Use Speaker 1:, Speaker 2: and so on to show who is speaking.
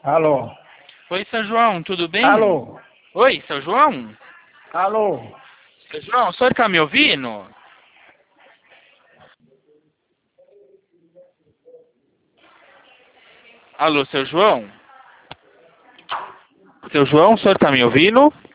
Speaker 1: Alô?
Speaker 2: Oi, seu João, tudo bem?
Speaker 1: Alô?
Speaker 2: Oi, seu João?
Speaker 1: Alô?
Speaker 2: Seu João, o senhor tá me ouvindo? Alô, seu João? Seu João, o senhor tá me ouvindo?